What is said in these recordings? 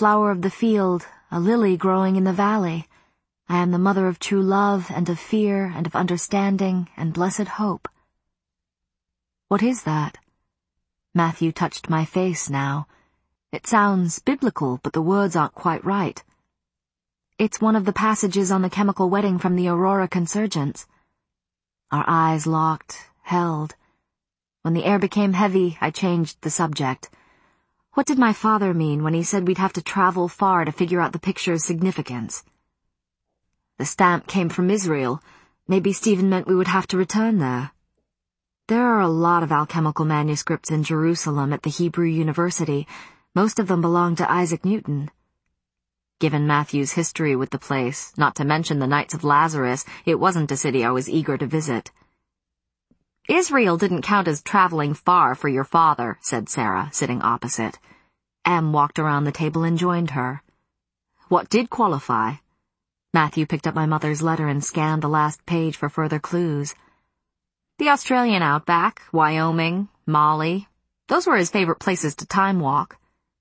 flower of the field, a lily growing in the valley. I am the mother of true love and of fear and of understanding and blessed hope. What is that? Matthew touched my face now. It sounds biblical, but the words aren't quite right. It's one of the passages on the chemical wedding from the Aurora Consurgence. Our eyes locked, held. When the air became heavy, I changed the subject. What did my father mean when he said we'd have to travel far to figure out the picture's significance? The stamp came from Israel. Maybe Stephen meant we would have to return there. There are a lot of alchemical manuscripts in Jerusalem at the Hebrew University. Most of them belong to Isaac Newton. Given Matthew's history with the place, not to mention the Knights of Lazarus, it wasn't a city I was eager to visit. Israel didn't count as traveling far for your father, said Sarah, sitting opposite. Em walked around the table and joined her. What did qualify? Matthew picked up my mother's letter and scanned the last page for further clues. The Australian outback, Wyoming, Mali, those were his favorite places to time walk.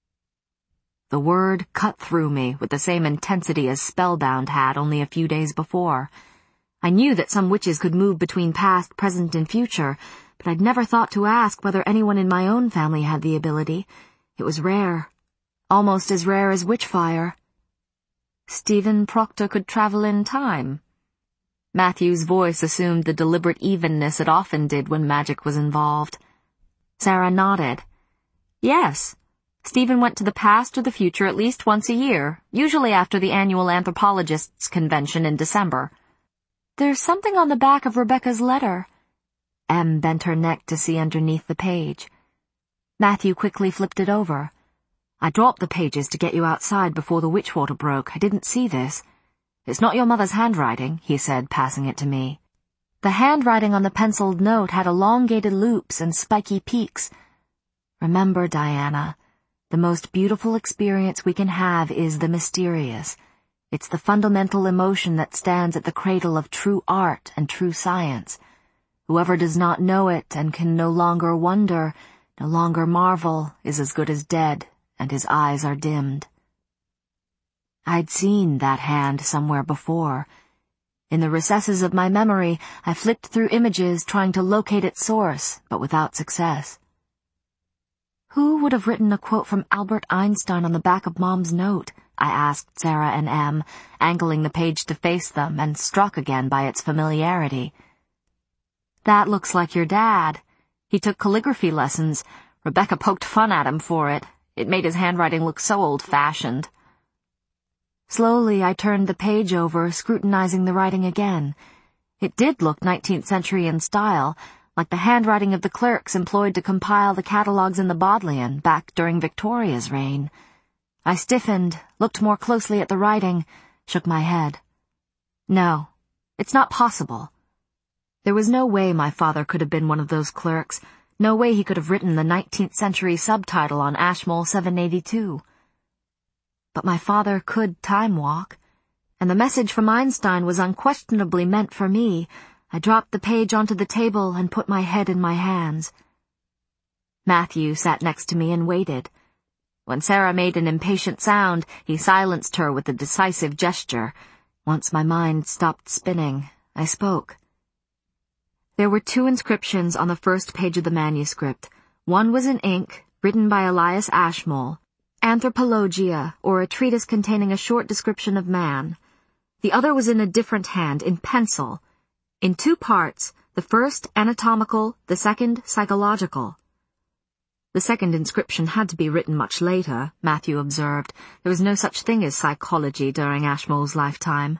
The word cut through me with the same intensity as Spellbound had only a few days before. I knew that some witches could move between past, present, and future, but I'd never thought to ask whether anyone in my own family had the ability. It was rare. Almost as rare as witchfire. Stephen Proctor could travel in time. Matthew's voice assumed the deliberate evenness it often did when magic was involved. Sarah nodded. Yes. Stephen went to the past or the future at least once a year, usually after the annual anthropologists' convention in December. There's something on the back of Rebecca's letter. Em bent her neck to see underneath the page. Matthew quickly flipped it over. I dropped the pages to get you outside before the witchwater broke. I didn't see this. It's not your mother's handwriting, he said, passing it to me. The handwriting on the penciled note had elongated loops and spiky peaks. Remember, Diana, the most beautiful experience we can have is the mysterious. It's the fundamental emotion that stands at the cradle of true art and true science. Whoever does not know it and can no longer wonder, no longer marvel, is as good as dead, and his eyes are dimmed. I'd seen that hand somewhere before. In the recesses of my memory, I flicked through images trying to locate its source, but without success. Who would have written a quote from Albert Einstein on the back of Mom's note? I asked Sarah and Em, angling the page to face them and struck again by its familiarity. That looks like your dad. He took calligraphy lessons. Rebecca poked fun at him for it. It made his handwriting look so old-fashioned. Slowly, I turned the page over, scrutinizing the writing again. It did look 19th century in style, like the handwriting of the clerks employed to compile the catalogues in the Bodleian back during Victoria's reign. I stiffened, looked more closely at the writing, shook my head. No, it's not possible. There was no way my father could have been one of those clerks, no way he could have written the 19th century subtitle on Ashmole 782. But my father could time walk, and the message from Einstein was unquestionably meant for me. I dropped the page onto the table and put my head in my hands. Matthew sat next to me and waited. When Sarah made an impatient sound, he silenced her with a decisive gesture. Once my mind stopped spinning, I spoke. There were 2 inscriptions on the first page of the manuscript. One was in ink, written by Elias Ashmole, Anthropologia, or a treatise containing a short description of man. The other was in a different hand, in pencil. In 2 parts, the first anatomical, the second psychological. The second inscription had to be written much later, Matthew observed. There was no such thing as psychology during Ashmole's lifetime.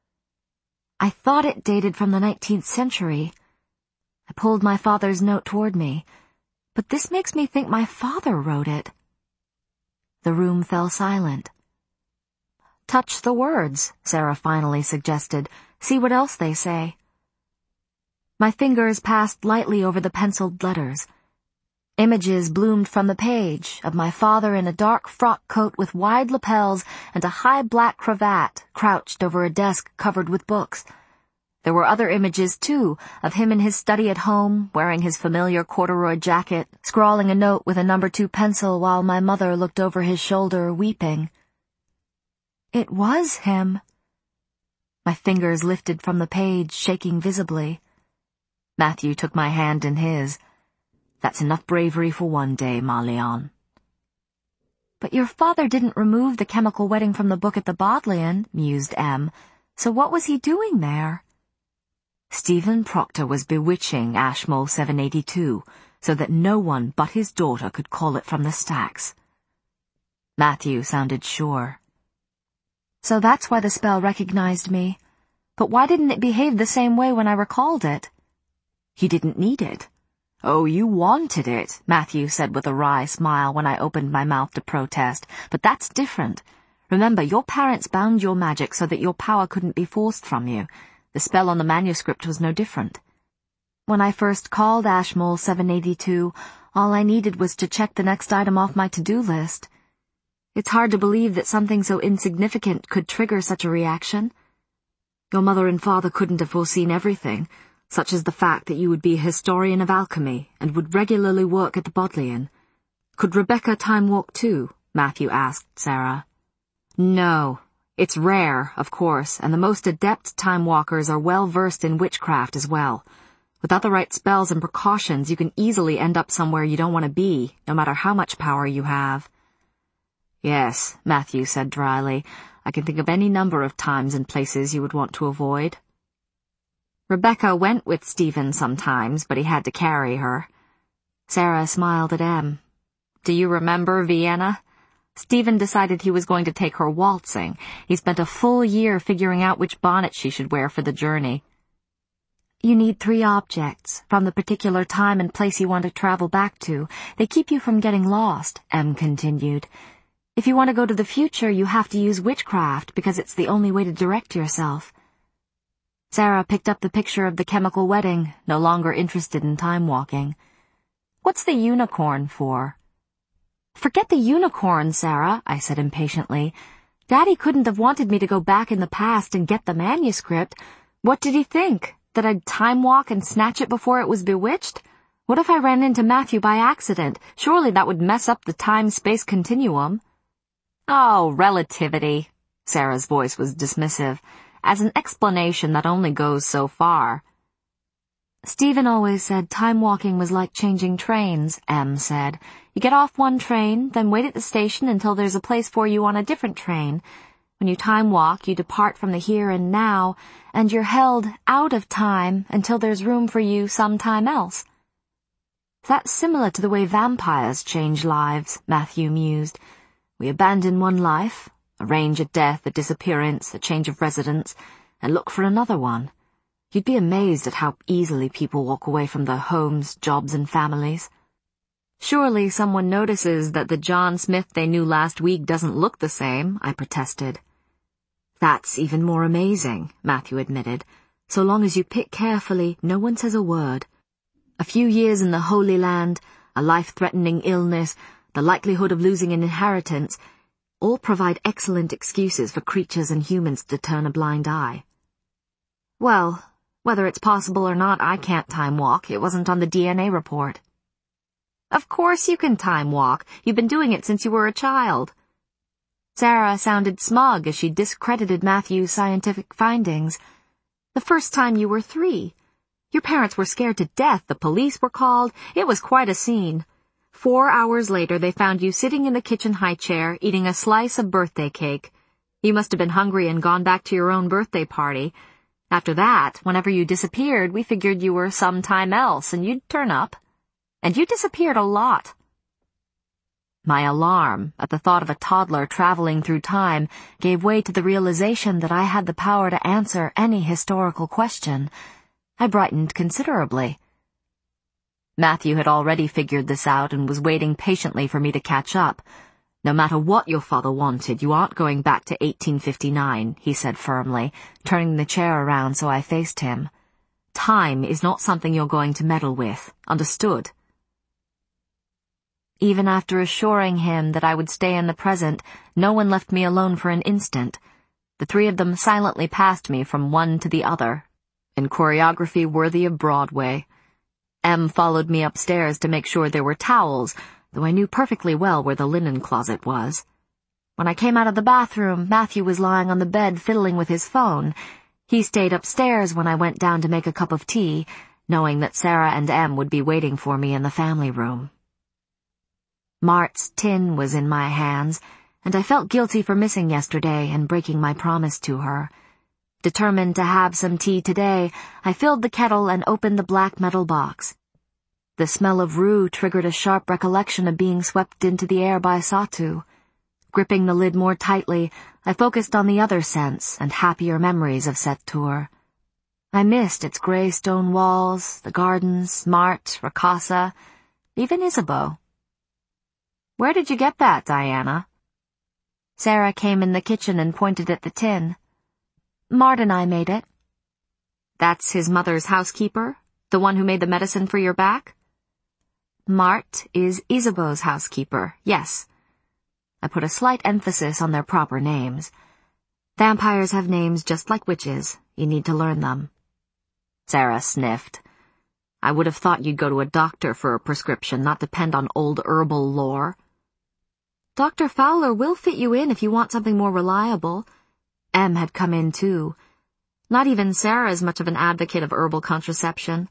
I thought it dated from the 19th century. I pulled my father's note toward me. But this makes me think my father wrote it. The room fell silent. Touch the words, Sarah finally suggested. See what else they say. My fingers passed lightly over the penciled letters. Images bloomed from the page of my father in a dark frock coat with wide lapels and a high black cravat, crouched over a desk covered with books. There were other images, too, of him in his study at home, wearing his familiar corduroy jacket, scrawling a note with a No. 2 pencil while my mother looked over his shoulder, weeping. It was him. My fingers lifted from the page, shaking visibly. Matthew took my hand in his. That's enough bravery for one day, Ma Leon. But your father didn't remove the chemical wedding from the book at the Bodleian, mused Em. So what was he doing there? Stephen Proctor was bewitching Ashmole 782, so that no one but his daughter could call it from the stacks. Matthew sounded sure. So that's why the spell recognized me. But why didn't it behave the same way when I recalled it? You didn't need it. Oh, you wanted it, Matthew said with a wry smile when I opened my mouth to protest. But that's different. Remember, your parents bound your magic so that your power couldn't be forced from you. The spell on the manuscript was no different. When I first called Ashmole 782, all I needed was to check the next item off my to-do list. It's hard to believe that something so insignificant could trigger such a reaction. Your mother and father couldn't have foreseen everything, such as the fact that you would be a historian of alchemy and would regularly work at the Bodleian. Could Rebecca time walk too? Matthew asked Sarah. No. It's rare, of course, and the most adept time walkers are well versed in witchcraft as well. Without the right spells and precautions, you can easily end up somewhere you don't want to be, no matter how much power you have. Yes, Matthew said dryly. I can think of any number of times and places you would want to avoid. Rebecca went with Stephen sometimes, but he had to carry her. Sarah smiled at Em. Do you remember Vienna? Stephen decided he was going to take her waltzing. He spent a full year figuring out which bonnet she should wear for the journey. You need 3 objects, from the particular time and place you want to travel back to. They keep you from getting lost, Em continued. If you want to go to the future, you have to use witchcraft, because it's the only way to direct yourself. Sarah picked up the picture of the chemical wedding, no longer interested in time walking. What's the unicorn for? Forget the unicorn, Sarah, I said impatiently. Daddy couldn't have wanted me to go back in the past and get the manuscript. What did he think? That I'd time walk and snatch it before it was bewitched? What if I ran into Matthew by accident? Surely that would mess up the time-space continuum. Oh, relativity. Sarah's voice was dismissive. As an explanation, that only goes so far. Stephen always said time walking was like changing trains, Em said. You get off one train, then wait at the station until there's a place for you on a different train. When you time walk, you depart from the here and now, and you're held out of time until there's room for you sometime else. That's similar to the way vampires change lives, Matthew mused. We abandon one life, arrange a death, a disappearance, a change of residence, and look for another one. You'd be amazed at how easily people walk away from their homes, jobs, and families. Surely someone notices that the John Smith they knew last week doesn't look the same, I protested. That's even more amazing, Matthew admitted. So long as you pick carefully, no one says a word. A few years in the Holy Land, a life-threatening illness, the likelihood of losing an inheritance, all provide excellent excuses for creatures and humans to turn a blind eye. Well, whether it's possible or not, I can't time walk. It wasn't on the DNA report. Of course you can time walk. You've been doing it since you were a child. Sarah sounded smug as she discredited Matthew's scientific findings. The first time you were 3. Your parents were scared to death. The police were called. It was quite a scene. 4 hours later, they found you sitting in the kitchen high chair, eating a slice of birthday cake. You must have been hungry and gone back to your own birthday party. After that, whenever you disappeared, we figured you were sometime else, and you'd turn up. And you disappeared a lot. My alarm at the thought of a toddler traveling through time gave way to the realization that I had the power to answer any historical question. I brightened considerably. Matthew had already figured this out and was waiting patiently for me to catch up. No matter what your father wanted, you aren't going back to 1859, he said firmly, turning the chair around so I faced him. Time is not something you're going to meddle with. Understood? Even after assuring him that I would stay in the present, no one left me alone for an instant. The 3 of them silently passed me from one to the other, in choreography worthy of Broadway. Em followed me upstairs to make sure there were towels, though I knew perfectly well where the linen closet was. When I came out of the bathroom, Matthew was lying on the bed fiddling with his phone. He stayed upstairs when I went down to make a cup of tea, knowing that Sarah and Em would be waiting for me in the family room. Mart's tin was in my hands, and I felt guilty for missing yesterday and breaking my promise to her. Determined to have some tea today, I filled the kettle and opened the black metal box. The smell of rue triggered a sharp recollection of being swept into the air by Satu. Gripping the lid more tightly, I focused on the other scents and happier memories of Sept-Tour. I missed its grey stone walls, the gardens, Mart, Ricasa, even Isabeau. "Where did you get that, Diana?" Sarah came in the kitchen and pointed at the tin. "Mart and I made it." "That's his mother's housekeeper? The one who made the medicine for your back?" "Mart is Isabeau's housekeeper, yes." I put a slight emphasis on their proper names. Vampires have names just like witches. You need to learn them. Sarah sniffed. "I would have thought you'd go to a doctor for a prescription, not depend on old herbal lore." "Dr. Fowler will fit you in if you want something more reliable." Em had come in too. Not even Sarah is much of an advocate of herbal contraception.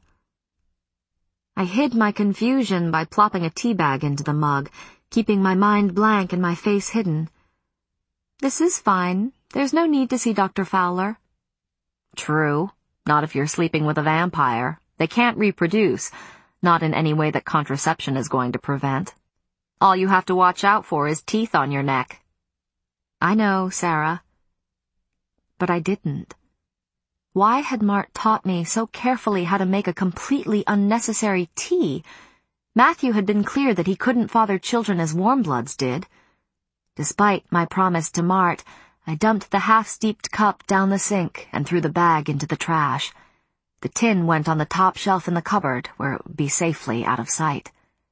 I hid my confusion by plopping a tea bag into the mug, keeping my mind blank and my face hidden. "This is fine. There's no need to see Dr. Fowler." "True. Not if you're sleeping with a vampire. They can't reproduce, not in any way that contraception is going to prevent. All you have to watch out for is teeth on your neck." "I know, Sarah." But I didn't. Why had Mart taught me so carefully how to make a completely unnecessary tea? Matthew had been clear that he couldn't father children as warmbloods did. Despite my promise to Mart, I dumped the half-steeped cup down the sink and threw the bag into the trash. The tin went on the top shelf in the cupboard, where it would be safely out of sight.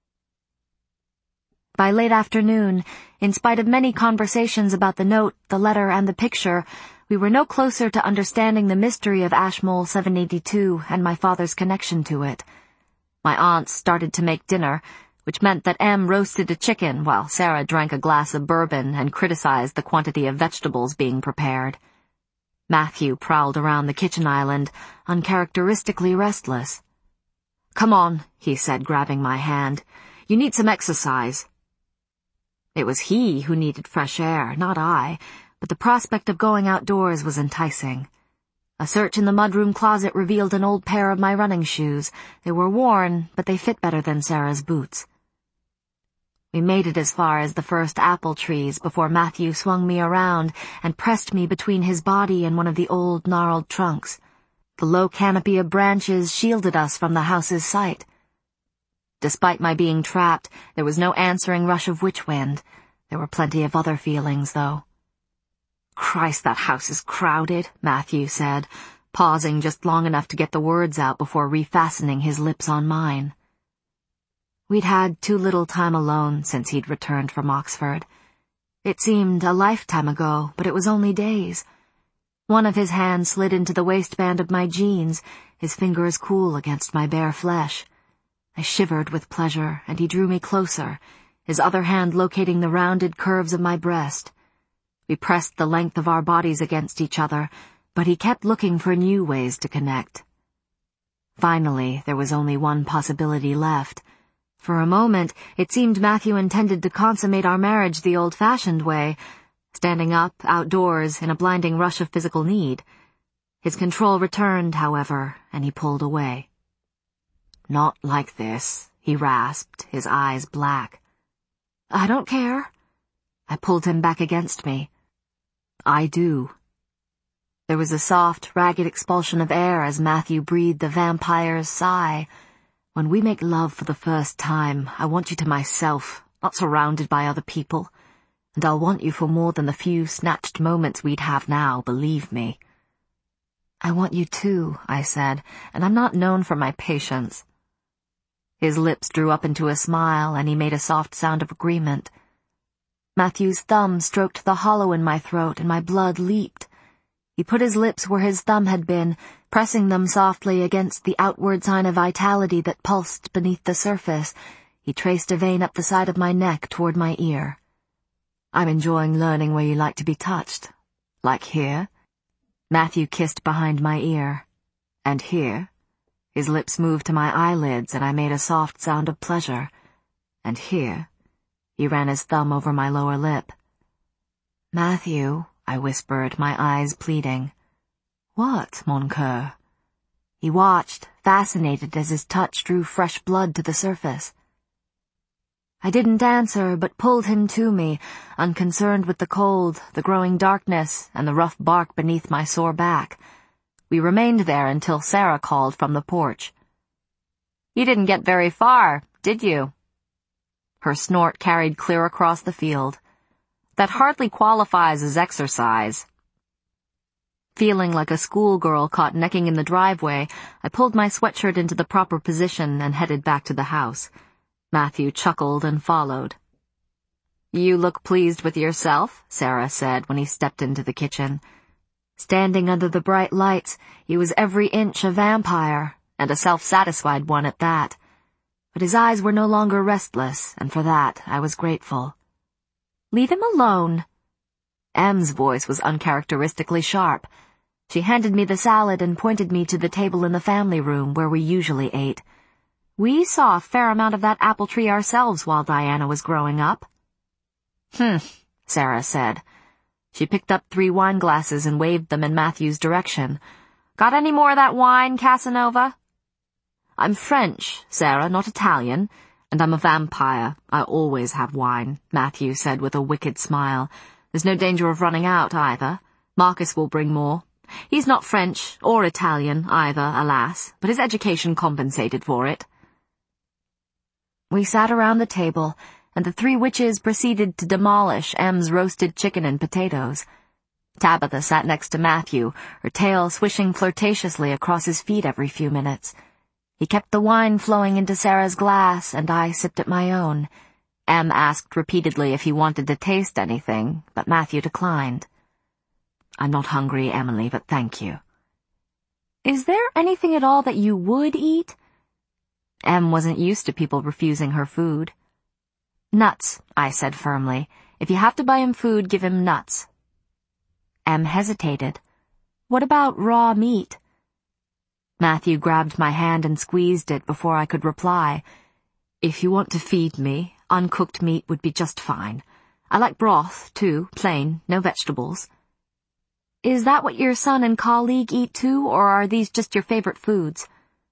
By late afternoon, in spite of many conversations about the note, the letter, and the picture, we were no closer to understanding the mystery of Ashmole 782 and my father's connection to it. My aunts started to make dinner, which meant that Em roasted a chicken while Sarah drank a glass of bourbon and criticized the quantity of vegetables being prepared. Matthew prowled around the kitchen island, uncharacteristically restless. "Come on," he said, grabbing my hand. "You need some exercise." It was he who needed fresh air, not I, but the prospect of going outdoors was enticing. A search in the mudroom closet revealed an old pair of my running shoes. They were worn, but they fit better than Sarah's boots. We made it as far as the first apple trees before Matthew swung me around and pressed me between his body and one of the old, gnarled trunks. The low canopy of branches shielded us from the house's sight. Despite my being trapped, there was no answering rush of witch wind. There were plenty of other feelings, though. "Christ, that house is crowded," Matthew said, pausing just long enough to get the words out before refastening his lips on mine. We'd had too little time alone since he'd returned from Oxford. It seemed a lifetime ago, but it was only days. One of his hands slid into the waistband of my jeans, his fingers cool against my bare flesh. I shivered with pleasure, and he drew me closer, his other hand locating the rounded curves of my breast. We pressed the length of our bodies against each other, but he kept looking for new ways to connect. Finally, there was only one possibility left. For a moment, it seemed Matthew intended to consummate our marriage the old-fashioned way, standing up, outdoors, in a blinding rush of physical need. His control returned, however, and he pulled away. "Not like this," he rasped, his eyes black. "I don't care." I pulled him back against me. "I do." There was a soft, ragged expulsion of air as Matthew breathed the vampire's sigh. "When we make love for the first time, I want you to myself, not surrounded by other people. And I'll want you for more than the few snatched moments we'd have now, believe me." "I want you too," I said, "and I'm not known for my patience." His lips drew up into a smile, and he made a soft sound of agreement. Matthew's thumb stroked the hollow in my throat, and my blood leaped. He put his lips where his thumb had been, pressing them softly against the outward sign of vitality that pulsed beneath the surface. He traced a vein up the side of my neck toward my ear. I'm enjoying learning where you like to be touched. Like here. Matthew kissed behind my ear. And here. His lips moved to my eyelids and I made a soft sound of pleasure. And here. He ran his thumb over my lower lip. Matthew, I whispered, my eyes pleading. What, mon coeur? He watched, fascinated as his touch drew fresh blood to the surface. I didn't answer, but pulled him to me, unconcerned with the cold, the growing darkness, and the rough bark beneath my sore back. We remained there until Sarah called from the porch. You didn't get very far, did you? Her snort carried clear across the field. That hardly qualifies as exercise. Feeling like a schoolgirl caught necking in the driveway, I pulled my sweatshirt into the proper position and headed back to the house. Matthew chuckled and followed. You look pleased with yourself, Sarah said when he stepped into the kitchen. Standing under the bright lights, he was every inch a vampire, and a self-satisfied one at that. But his eyes were no longer restless, and for that I was grateful. Leave him alone. Em's voice was uncharacteristically sharp. She handed me the salad and pointed me to the table in the family room where we usually ate. We saw a fair amount of that apple tree ourselves while Diana was growing up. Sarah said. She picked up 3 wine glasses and waved them in Matthew's direction. Got any more of that wine, Casanova? I'm French, Sarah, not Italian, and I'm a vampire. I always have wine, Matthew said with a wicked smile. There's no danger of running out, either. Marcus will bring more. He's not French or Italian, either, alas, but his education compensated for it. We sat around the table, and the 3 witches proceeded to demolish Em's roasted chicken and potatoes. Tabitha sat next to Matthew, her tail swishing flirtatiously across his feet every few minutes. He kept the wine flowing into Sarah's glass, and I sipped at my own. Em asked repeatedly if he wanted to taste anything, but Matthew declined. I'm not hungry, Emily, but thank you. Is there anything at all that you would eat? Em wasn't used to people refusing her food. Nuts, I said firmly. If you have to buy him food, give him nuts. Em hesitated. What about raw meat? Matthew grabbed my hand and squeezed it before I could reply. If you want to feed me, uncooked meat would be just fine. I like broth, too, plain, no vegetables. Is that what your son and colleague eat too, or are these just your favorite foods?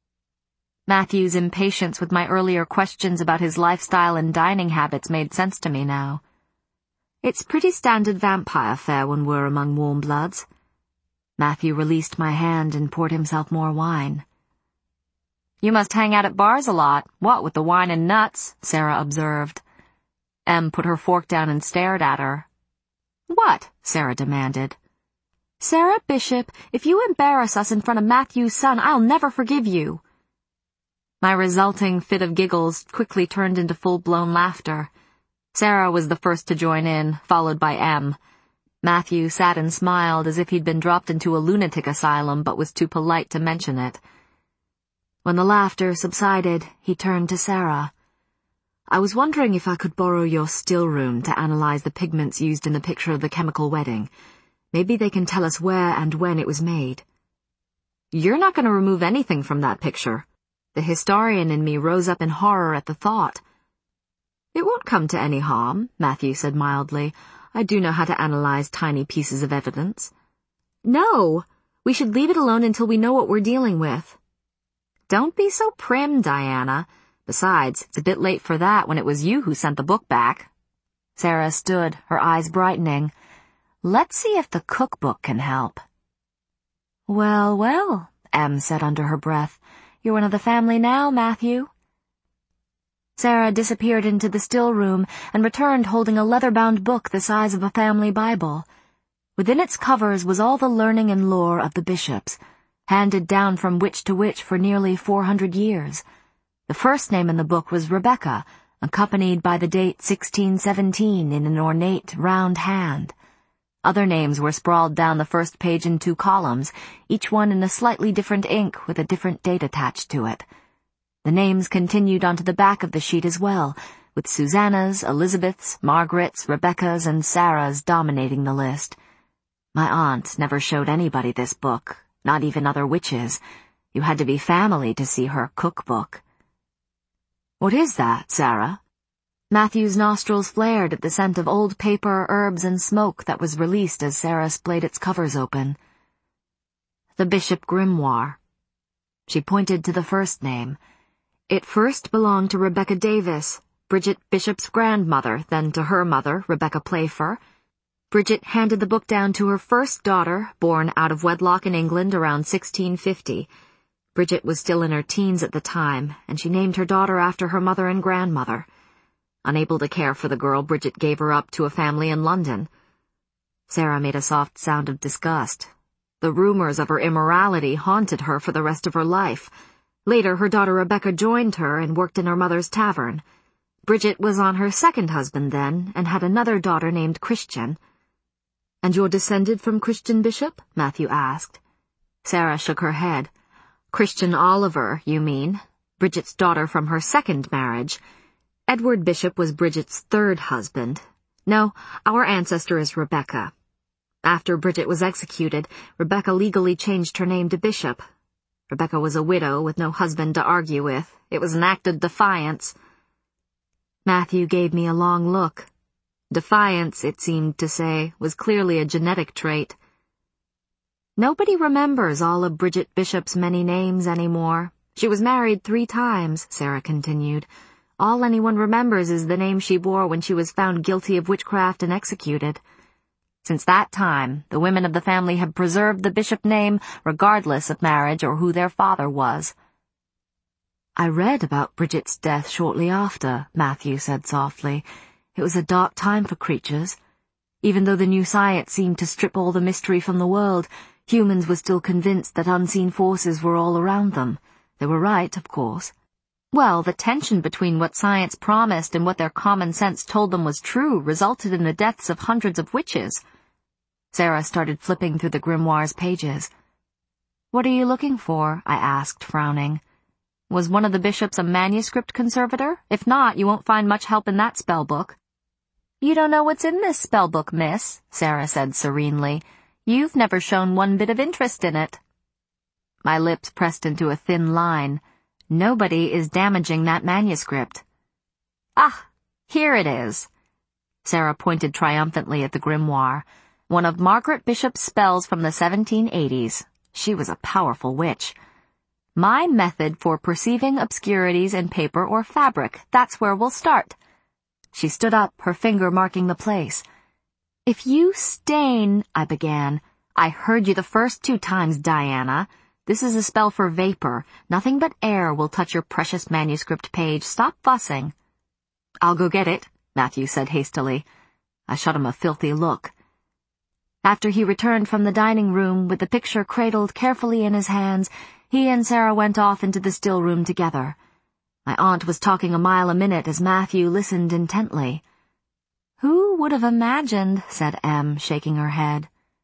Matthew's impatience with my earlier questions about his lifestyle and dining habits made sense to me now. It's pretty standard vampire fare when we're among warm bloods. Matthew released my hand and poured himself more wine. You must hang out at bars a lot, what with the wine and nuts, Sarah observed. Em put her fork down and stared at her. What? Sarah demanded. Sarah Bishop, if you embarrass us in front of Matthew's son, I'll never forgive you. My resulting fit of giggles quickly turned into full-blown laughter. Sarah was the first to join in, followed by Em. Matthew sat and smiled as if he'd been dropped into a lunatic asylum but was too polite to mention it. When the laughter subsided, he turned to Sarah. I was wondering if I could borrow your still room to analyze the pigments used in the picture of the chemical wedding. Maybe they can tell us where and when it was made. You're not going to remove anything from that picture. The historian in me rose up in horror at the thought. It won't come to any harm, Matthew said mildly. I do know how to analyze tiny pieces of evidence. No, we should leave it alone until we know what we're dealing with. Don't be so prim, Diana. Besides, it's a bit late for that when it was you who sent the book back. Sarah stood, her eyes brightening. Let's see if the cookbook can help. Well, well, Em said under her breath. You're one of the family now, Matthew. Sarah disappeared into the still room and returned holding a leather-bound book the size of a family Bible. Within its covers was all the learning and lore of the bishops, handed down from witch to witch for nearly 400 years. The first name in the book was Rebecca, accompanied by the date 1617 in an ornate round hand. Other names were sprawled down the first page in 2 columns, each one in a slightly different ink with a different date attached to it. The names continued onto the back of the sheet as well, with Susanna's, Elizabeth's, Margaret's, Rebecca's, and Sarah's dominating the list. My aunt never showed anybody this book, not even other witches. You had to be family to see her cookbook. "What is that, Sarah?" Matthew's nostrils flared at the scent of old paper, herbs, and smoke that was released as Sarah splayed its covers open. "The Bishop Grimoire." She pointed to the first name. It first belonged to Rebecca Davis, Bridget Bishop's grandmother, then to her mother, Rebecca Playfer. Bridget handed the book down to her first daughter, born out of wedlock in England around 1650. Bridget was still in her teens at the time, and she named her daughter after her mother and grandmother. Unable to care for the girl, Bridget gave her up to a family in London. Sarah made a soft sound of disgust. The rumors of her immorality haunted her for the rest of her life. Later, her daughter Rebecca joined her and worked in her mother's tavern. Bridget was on her second husband then, and had another daughter named Christian. "And you're descended from Christian Bishop?" Matthew asked. Sarah shook her head. "Christian Oliver, you mean. Bridget's daughter from her second marriage. Edward Bishop was Bridget's third husband. No, our ancestor is Rebecca. After Bridget was executed, Rebecca legally changed her name to Bishop. Rebecca was a widow with no husband to argue with. It was an act of defiance." Matthew gave me a long look. Defiance, it seemed to say, was clearly a genetic trait. "Nobody remembers all of Bridget Bishop's many names anymore. She was married 3 times, Sarah continued. All anyone remembers is the name she bore when she was found guilty of witchcraft and executed. Since that time, the women of the family have preserved the Bishop name regardless of marriage or who their father was." "I read about Bridget's death shortly after," Matthew said softly. "It was a dark time for creatures. Even though the new science seemed to strip all the mystery from the world, humans were still convinced that unseen forces were all around them. They were right, of course. Well, the tension between what science promised and what their common sense told them was true resulted in the deaths of hundreds of witches." Sarah started flipping through the grimoire's pages. "What are you looking for?" I asked, frowning. "Was one of the bishops a manuscript conservator? If not, you won't find much help in that spellbook." "You don't know what's in this spellbook, miss," Sarah said serenely. "You've never shown one bit of interest in it." My lips pressed into a thin line. Nobody is damaging that manuscript. "Ah, here it is." Sarah pointed triumphantly at the grimoire. "One of Margaret Bishop's spells from the 1780s. She was a powerful witch. My method for perceiving obscurities in paper or fabric. That's where we'll start." She stood up, her finger marking the place. "If you stain—" I began. "I heard you the first 2 times, Diana. This is a spell for vapor. Nothing but air will touch your precious manuscript page. Stop fussing." "I'll go get it," Matthew said hastily. I shot him a filthy look. After he returned from the dining room with the picture cradled carefully in his hands, he and Sarah went off into the still room together. My aunt was talking a mile a minute as Matthew listened intently. "Who would have imagined?" said Em, shaking her head.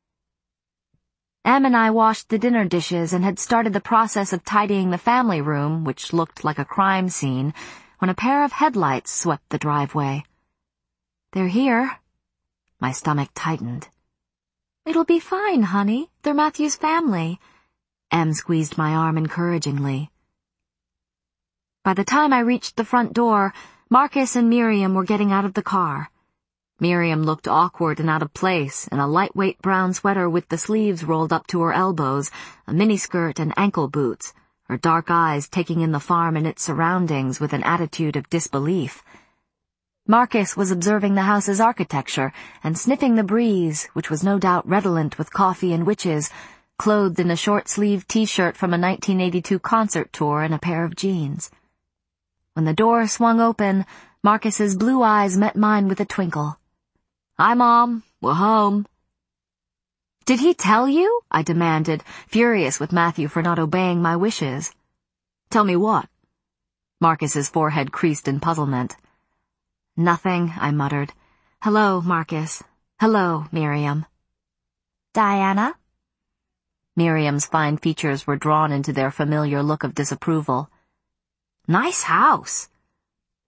Em and I washed the dinner dishes and had started the process of tidying the family room, which looked like a crime scene, when a pair of headlights swept the driveway. "They're here." My stomach tightened. "It'll be fine, honey. They're Matthew's family." Em squeezed my arm encouragingly. By the time I reached the front door, Marcus and Miriam were getting out of the car. Miriam looked awkward and out of place in a lightweight brown sweater with the sleeves rolled up to her elbows, a miniskirt and ankle boots, her dark eyes taking in the farm and its surroundings with an attitude of disbelief. Marcus was observing the house's architecture and sniffing the breeze, which was no doubt redolent with coffee and witches, clothed in a short-sleeved T-shirt from a 1982 concert tour and a pair of jeans. When the door swung open, Marcus's blue eyes met mine with a twinkle. "Hi, Mom. We're home." "Did he tell you?" I demanded, furious with Matthew for not obeying my wishes. "Tell me what?" Marcus's forehead creased in puzzlement. "Nothing," I muttered. "Hello, Marcus. Hello, Miriam." "Diana?" Miriam's fine features were drawn into their familiar look of disapproval. "Nice house."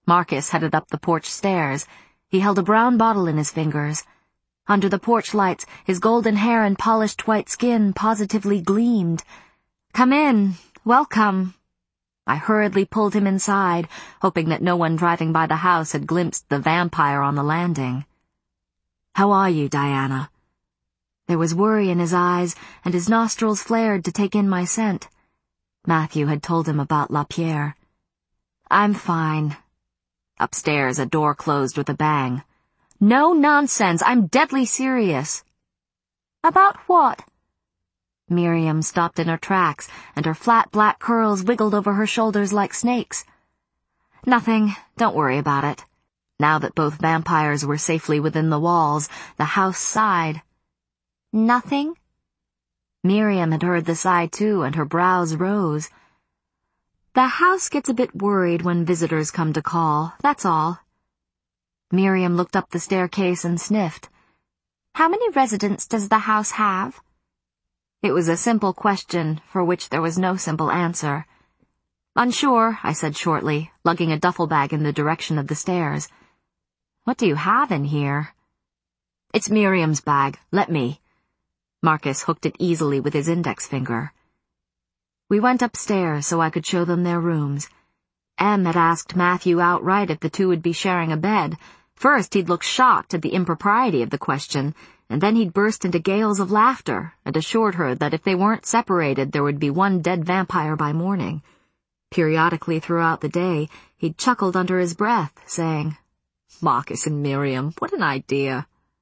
Marcus headed up the porch stairs. He held a brown bottle in his fingers. Under the porch lights, his golden hair and polished white skin positively gleamed. "Come in. Welcome." I hurriedly pulled him inside, hoping that no one driving by the house had glimpsed the vampire on the landing. "How are you, Diana?" There was worry in his eyes, and his nostrils flared to take in my scent. Matthew had told him about Lapierre. "I'm fine." Upstairs, a door closed with a bang. "No nonsense! I'm deadly serious." "About what?" Miriam stopped in her tracks, and her flat black curls wiggled over her shoulders like snakes. "Nothing. Don't worry about it." Now that both vampires were safely within the walls, the house sighed. "Nothing?" Miriam had heard the sigh too, and her brows rose. "The house gets a bit worried when visitors come to call, that's all." Miriam looked up the staircase and sniffed. "How many residents does the house have?" It was a simple question, for which there was no simple answer. "Unsure," I said shortly, lugging a duffel bag in the direction of the stairs. "What do you have in here?" "It's Miriam's bag. Let me." Marcus hooked it easily with his index finger. We went upstairs so I could show them their rooms. Em had asked Matthew outright if the two would be sharing a bed. First, he'd looked shocked at the impropriety of the question, and then he'd burst into gales of laughter and assured her that if they weren't separated, there would be one dead vampire by morning. Periodically throughout the day, he'd chuckled under his breath, saying, "Marcus and Miriam, what an idea."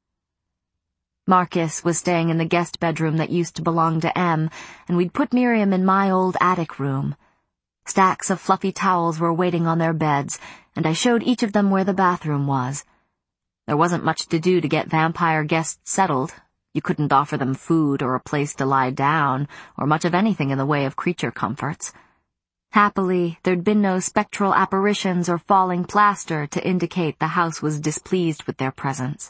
Marcus was staying in the guest bedroom that used to belong to Em, and we'd put Miriam in my old attic room. Stacks of fluffy towels were waiting on their beds, and I showed each of them where the bathroom was. There wasn't much to do to get vampire guests settled. You couldn't offer them food or a place to lie down, or much of anything in the way of creature comforts. Happily, there'd been no spectral apparitions or falling plaster to indicate the house was displeased with their presence.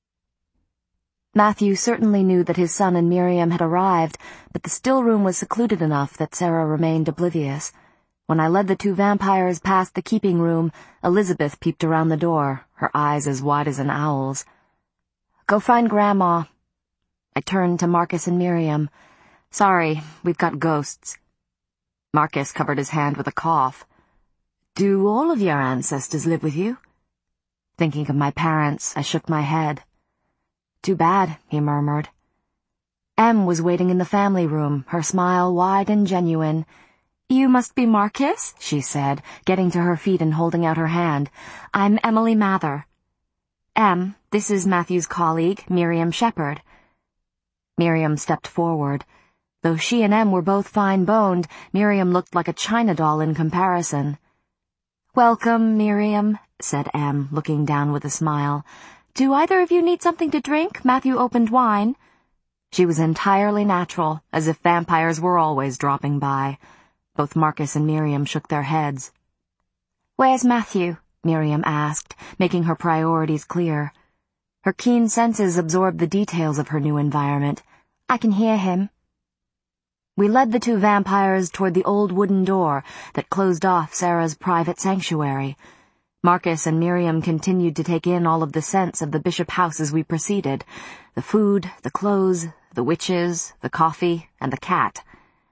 Matthew certainly knew that his son and Miriam had arrived, but the still room was secluded enough that Sarah remained oblivious. When I led the two vampires past the keeping room, Elizabeth peeped around the door, her eyes as wide as an owl's. "Go find Grandma." I turned to Marcus and Miriam. "Sorry, we've got ghosts." Marcus covered his hand with a cough. "Do all of your ancestors live with you?" Thinking of my parents, I shook my head. "Too bad," he murmured. Em was waiting in the family room, her smile wide and genuine. "You must be Marcus," she said, getting to her feet and holding out her hand. "I'm Emily Mather." "Em, this is Matthew's colleague, Miriam Shepherd." Miriam stepped forward. Though she and Em were both fine-boned, Miriam looked like a china doll in comparison. "Welcome, Miriam," said Em, looking down with a smile. "Do either of you need something to drink? Matthew opened wine." She was entirely natural, as if vampires were always dropping by. Both Marcus and Miriam shook their heads. "Where's Matthew?" Miriam asked, making her priorities clear. Her keen senses absorbed the details of her new environment. "I can hear him." We led the two vampires toward the old wooden door that closed off Sarah's private sanctuary. Marcus and Miriam continued to take in all of the scents of the Bishop house as we proceeded: the food, the clothes, the witches, the coffee, and the cat.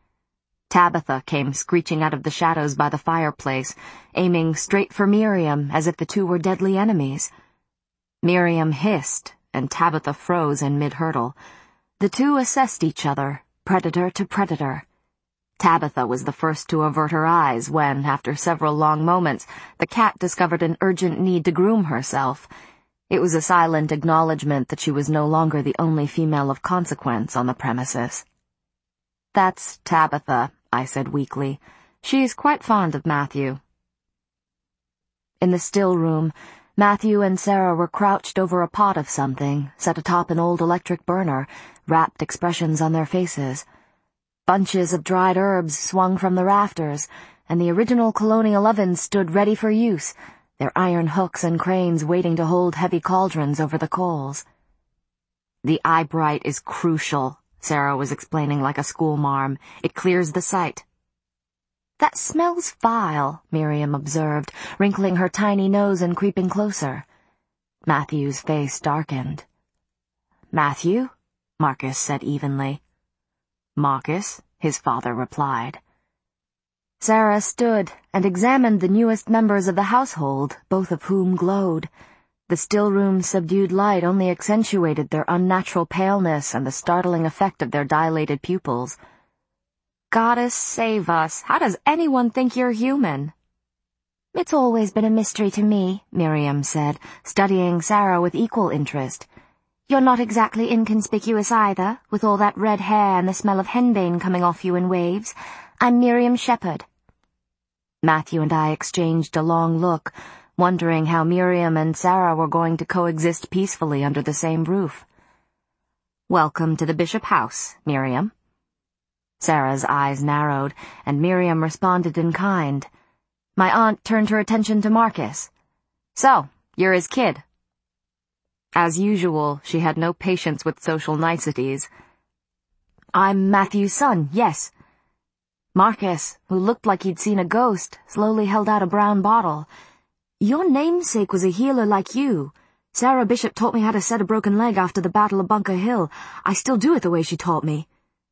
Tabitha came screeching out of the shadows by the fireplace, aiming straight for Miriam as if the two were deadly enemies. Miriam hissed, and Tabitha froze in mid-hurtle. The two assessed each other, predator to predator. Tabitha was the first to avert her eyes when, after several long moments, the cat discovered an urgent need to groom herself. It was a silent acknowledgement that she was no longer the only female of consequence on the premises. "That's Tabitha," I said weakly. "She's quite fond of Matthew." In the still room, Matthew and Sarah were crouched over a pot of something, set atop an old electric burner, rapt expressions on their faces. Bunches of dried herbs swung from the rafters, and the original colonial ovens stood ready for use, their iron hooks and cranes waiting to hold heavy cauldrons over the coals. "The eyebright is crucial," Sarah was explaining like a schoolmarm. "It clears the sight." "That smells vile," Miriam observed, wrinkling her tiny nose and creeping closer. Matthew's face darkened. "Matthew?" Marcus said evenly. "Marcus," his father replied. Sarah stood and examined the newest members of the household, both of whom glowed. The still room's subdued light only accentuated their unnatural paleness and the startling effect of their dilated pupils. "Goddess save us, how does anyone think you're human?" "It's always been a mystery to me," Miriam said, studying Sarah with equal interest. "You're not exactly inconspicuous either, with all that red hair and the smell of henbane coming off you in waves. I'm Miriam Shepherd." Matthew and I exchanged a long look, wondering how Miriam and Sarah were going to coexist peacefully under the same roof. "Welcome to the Bishop House, Miriam." Sarah's eyes narrowed, and Miriam responded in kind. My aunt turned her attention to Marcus. "So, you're his kid." As usual, she had no patience with social niceties. "I'm Matthew's son, yes." Marcus, who looked like he'd seen a ghost, slowly held out a brown bottle. "Your namesake was a healer like you. Sarah Bishop taught me how to set a broken leg after the Battle of Bunker Hill. I still do it the way she taught me."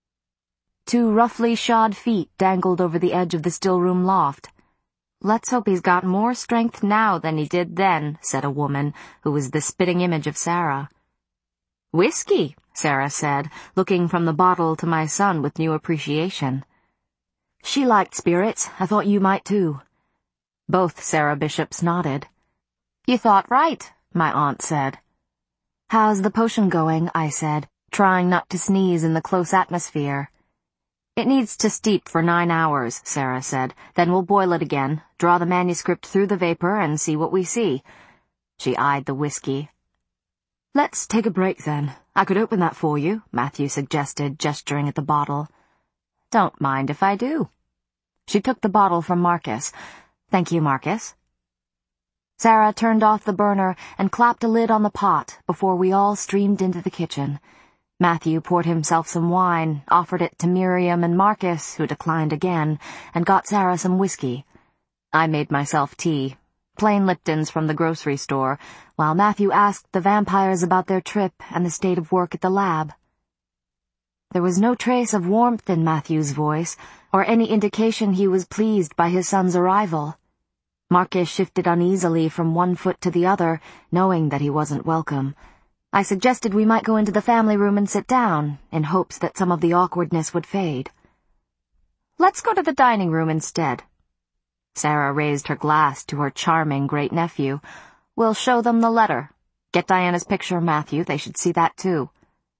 Two roughly shod feet dangled over the edge of the still-room loft. "Let's hope he's got more strength now than he did then," said a woman, who was the spitting image of Sarah. "Whiskey," Sarah said, looking from the bottle to my son with new appreciation. "She liked spirits. I thought you might too." Both Sarah Bishops nodded. "You thought right," my aunt said. "How's the potion going?" I said, trying not to sneeze in the close atmosphere. "It needs to steep for 9 hours," Sarah said. "Then we'll boil it again, draw the manuscript through the vapor, and see what we see." She eyed the whiskey. "Let's take a break, then. I could open that for you," Matthew suggested, gesturing at the bottle. "Don't mind if I do." She took the bottle from Marcus. "Thank you, Marcus." Sarah turned off the burner and clapped a lid on the pot before we all streamed into the kitchen. Matthew poured himself some wine, offered it to Miriam and Marcus, who declined again, and got Sarah some whiskey. I made myself tea, plain Lipton's from the grocery store, while Matthew asked the vampires about their trip and the state of work at the lab. There was no trace of warmth in Matthew's voice, or any indication he was pleased by his son's arrival. Marcus shifted uneasily from one foot to the other, knowing that he wasn't welcome. I suggested we might go into the family room and sit down, in hopes that some of the awkwardness would fade. "Let's go to the dining room instead." Sarah raised her glass to her charming great-nephew. "We'll show them the letter. Get Diana's picture, Matthew. They should see that, too."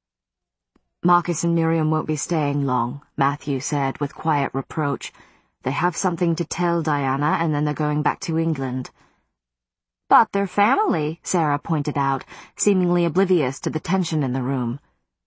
"Marcus and Miriam won't be staying long," Matthew said with quiet reproach. "They have something to tell Diana, and then they're going back to England." "But they're family," Sarah pointed out, seemingly oblivious to the tension in the room.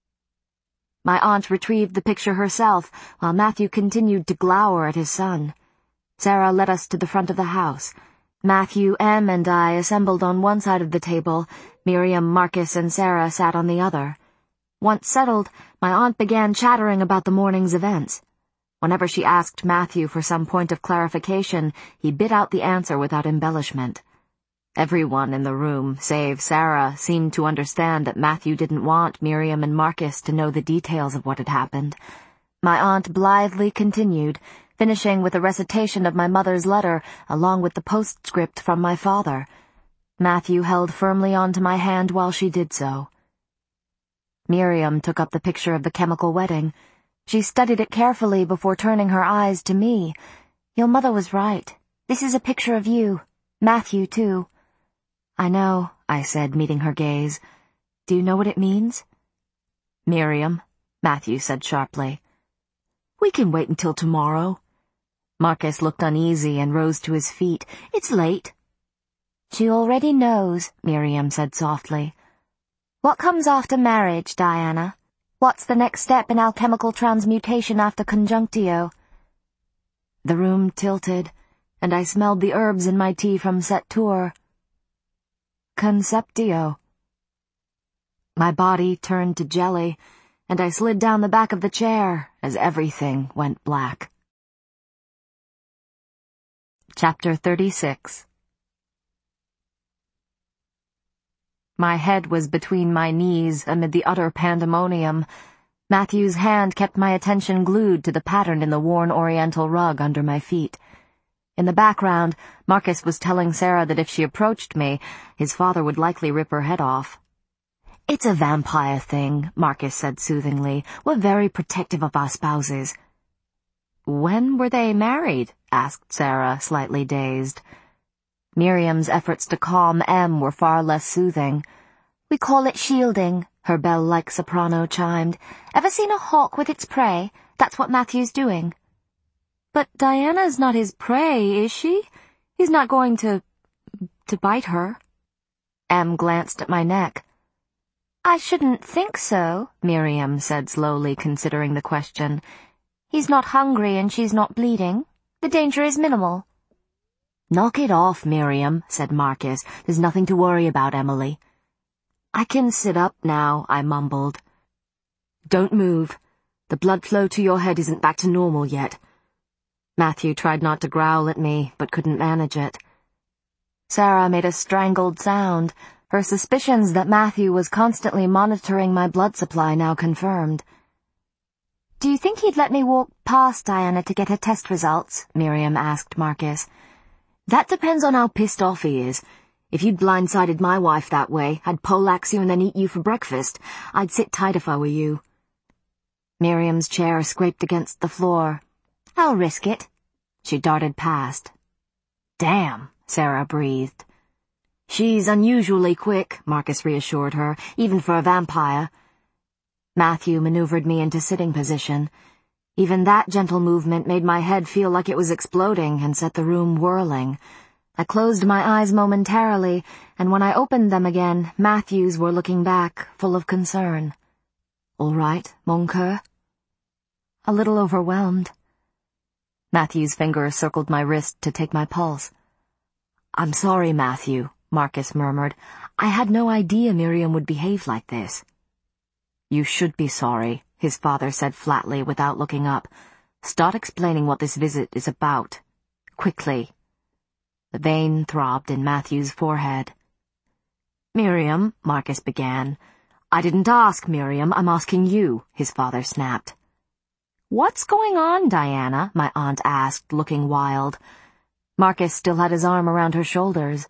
My aunt retrieved the picture herself, while Matthew continued to glower at his son. Sarah led us to the front of the house. Matthew, Em, and I assembled on one side of the table. Miriam, Marcus, and Sarah sat on the other. Once settled, my aunt began chattering about the morning's events. Whenever she asked Matthew for some point of clarification, he bit out the answer without embellishment. Everyone in the room, save Sarah, seemed to understand that Matthew didn't want Miriam and Marcus to know the details of what had happened. My aunt blithely continued, finishing with a recitation of my mother's letter, along with the postscript from my father. Matthew held firmly onto my hand while she did so. Miriam took up the picture of the chemical wedding. She studied it carefully before turning her eyes to me. "Your mother was right. This is a picture of you. Matthew, too." "I know," I said, meeting her gaze. "Do you know what it means?" "Miriam," Matthew said sharply. "We can wait until tomorrow." Marcus looked uneasy and rose to his feet. "It's late." "She already knows," Miriam said softly. "What comes after marriage, Diana? What's the next step in alchemical transmutation after conjunctio?" The room tilted, and I smelled the herbs in my tea from Setur. "Conceptio." My body turned to jelly, and I slid down the back of the chair as everything went black. Chapter 36. My head was between my knees amid the utter pandemonium. Matthew's hand kept my attention glued to the pattern in the worn oriental rug under my feet. In the background, Marcus was telling Sarah that if she approached me, his father would likely rip her head off. "It's a vampire thing," Marcus said soothingly. "We're very protective of our spouses." "When were they married?" asked Sarah, slightly dazed. Miriam's efforts to calm Em were far less soothing. "We call it shielding," her bell-like soprano chimed. "Ever seen a hawk with its prey? That's what Matthew's doing." "But Diana's not his prey, is she? He's not going to bite her." Em glanced at my neck. "I shouldn't think so," Miriam said slowly, considering the question. "He's not hungry and she's not bleeding. The danger is minimal." "Knock it off, Miriam," said Marcus. "There's nothing to worry about, Emily." "I can sit up now," I mumbled. "Don't move. The blood flow to your head isn't back to normal yet." Matthew tried not to growl at me, but couldn't manage it. Sarah made a strangled sound, her suspicions that Matthew was constantly monitoring my blood supply now confirmed. "Do you think he'd let me walk past Diana to get her test results?" Miriam asked Marcus. "That depends on how pissed off he is. If you'd blindsided my wife that way, I'd poleaxe you and then eat you for breakfast. I'd sit tight if I were you." Miriam's chair scraped against the floor. "I'll risk it." She darted past. "Damn," Sarah breathed. "She's unusually quick," Marcus reassured her, "even for a vampire." Matthew maneuvered me into sitting position. Even that gentle movement made my head feel like it was exploding and set the room whirling. I closed my eyes momentarily, and when I opened them again, Matthews were looking back, full of concern. "All right, mon cœur?" "A little overwhelmed." Matthew's finger circled my wrist to take my pulse. "I'm sorry, Matthew," Marcus murmured. "I had no idea Miriam would behave like this." "You should be sorry," his father said flatly without looking up. "Start explaining what this visit is about. Quickly." The vein throbbed in Matthew's forehead. "Miriam," Marcus began. "I didn't ask, Miriam. I'm asking you," his father snapped. "What's going on, Diana?" my aunt asked, looking wild. Marcus still had his arm around her shoulders.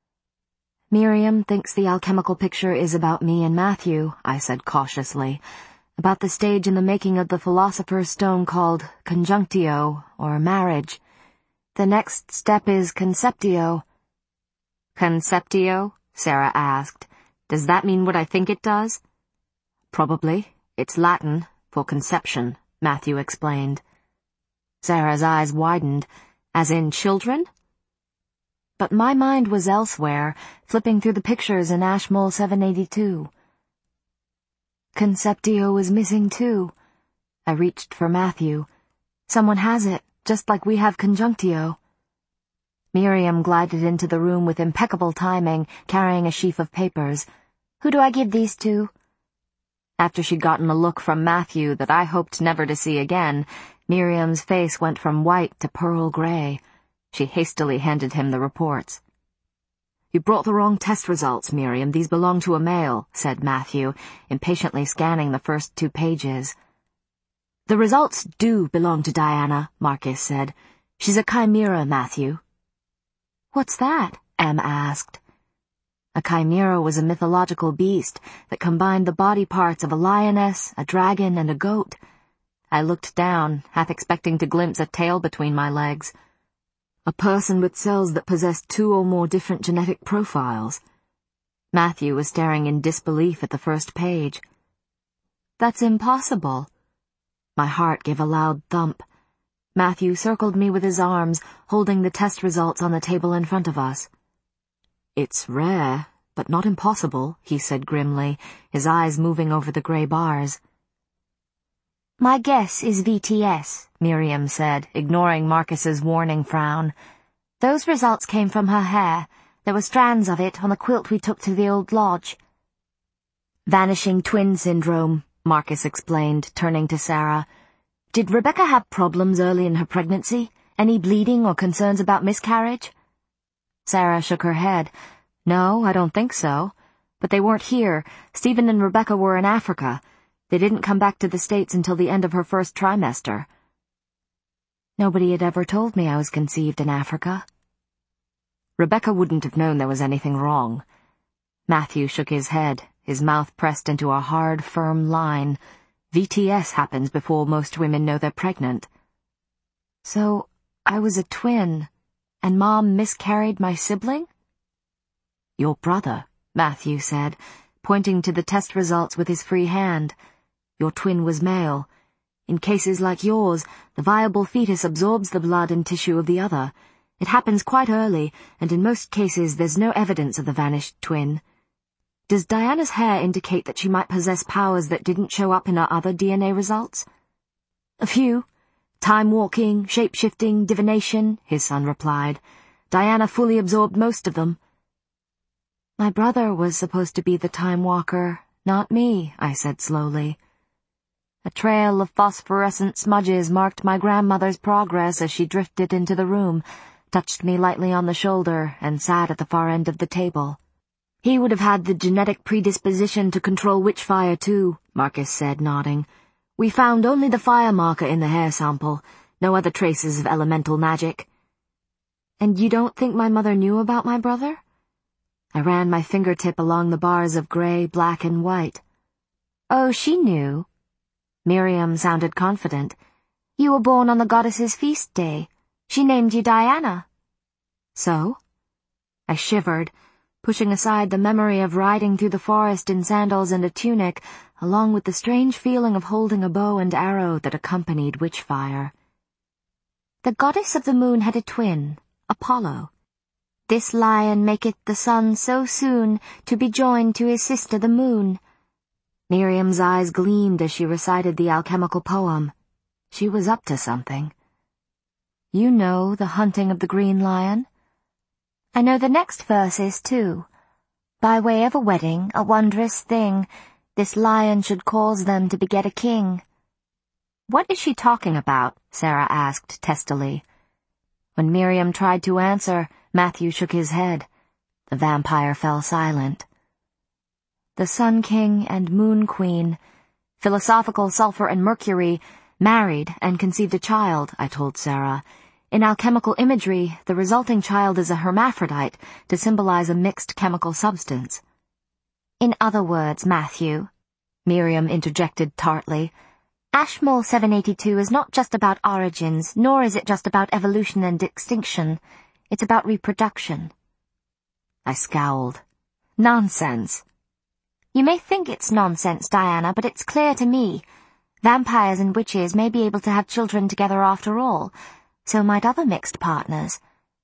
"Miriam thinks the alchemical picture is about me and Matthew," I said cautiously, "about the stage in the making of the philosopher's stone called conjunctio, or marriage. The next step is conceptio." "Conceptio?" Sarah asked. "Does that mean what I think it does?" "Probably. It's Latin for conception," Matthew explained. Sarah's eyes widened. "As in children?" But my mind was elsewhere, flipping through the pictures in Ashmole 782. Conceptio is missing too. I reached for Matthew. "Someone has it, just like we have conjunctio." Miriam glided into the room with impeccable timing, carrying a sheaf of papers. "Who do I give these to?" After she'd gotten a look from Matthew that I hoped never to see again, Miriam's face went from white to pearl gray. She hastily handed him the reports. "You brought the wrong test results, Miriam. These belong to a male," said Matthew, impatiently scanning the first 2 pages. "The results do belong to Diana," Marcus said. "She's a chimera, Matthew." "What's that?" Em asked. A chimera was a mythological beast that combined the body parts of a lioness, a dragon, and a goat. I looked down, half expecting to glimpse a tail between my legs. "A person with cells that possess 2 or more different genetic profiles." Matthew was staring in disbelief at the first page. "That's impossible." My heart gave a loud thump. Matthew circled me with his arms, holding the test results on the table in front of us. "It's rare, but not impossible," he said grimly, his eyes moving over the gray bars. "My guess is VTS," Miriam said, ignoring Marcus's warning frown. "Those results came from her hair. There were strands of it on the quilt we took to the old lodge." "Vanishing twin syndrome," Marcus explained, turning to Sarah. "Did Rebecca have problems early in her pregnancy? Any bleeding or concerns about miscarriage?" Sarah shook her head. "No, I don't think so. But they weren't here. Stephen and Rebecca were in Africa. They didn't come back to the States until the end of her first trimester." Nobody had ever told me I was conceived in Africa. Rebecca wouldn't have known there was anything wrong. Matthew shook his head, his mouth pressed into a hard, firm line. VTS happens before most women know they're pregnant. "So, I was a twin, and Mom miscarried my sibling?" "Your brother," Matthew said, pointing to the test results with his free hand. "Your twin was male. In cases like yours, the viable fetus absorbs the blood and tissue of the other. It happens quite early, and in most cases there's no evidence of the vanished twin. Does Diana's hair indicate that she might possess powers that didn't show up in her other DNA results?" "A few. Time-walking, shape-shifting, divination," his son replied. "Diana fully absorbed most of them." "My brother was supposed to be the time-walker, not me," I said slowly. A trail of phosphorescent smudges marked my grandmother's progress as she drifted into the room, touched me lightly on the shoulder, and sat at the far end of the table. "He would have had the genetic predisposition to control witchfire too," Marcus said, nodding. "We found only the fire marker in the hair sample, no other traces of elemental magic." "And you don't think my mother knew about my brother?" I ran my fingertip along the bars of gray, black, and white. "Oh, she knew." Miriam sounded confident. "You were born on the goddess's feast day. She named you Diana." "So?" I shivered, pushing aside the memory of riding through the forest in sandals and a tunic, along with the strange feeling of holding a bow and arrow that accompanied witchfire. "The goddess of the moon had a twin, Apollo. This lion maketh the sun so soon to be joined to his sister the moon." Miriam's eyes gleamed as she recited the alchemical poem. She was up to something. "You know the hunting of the green lion?" "I know the next verses, too. By way of a wedding, a wondrous thing, this lion should cause them to beget a king." "What is she talking about?" Sarah asked testily. When Miriam tried to answer, Matthew shook his head. The vampire fell silent. "The Sun King and Moon Queen, philosophical Sulfur and Mercury, married and conceived a child," I told Sarah. "In alchemical imagery, the resulting child is a hermaphrodite to symbolize a mixed chemical substance." "In other words, Matthew," Miriam interjected tartly, "Ashmole 782 is not just about origins, nor is it just about evolution and extinction. It's about reproduction." I scowled. "Nonsense." "You may think it's nonsense, Diana, but it's clear to me. Vampires and witches may be able to have children together after all. So might other mixed partners."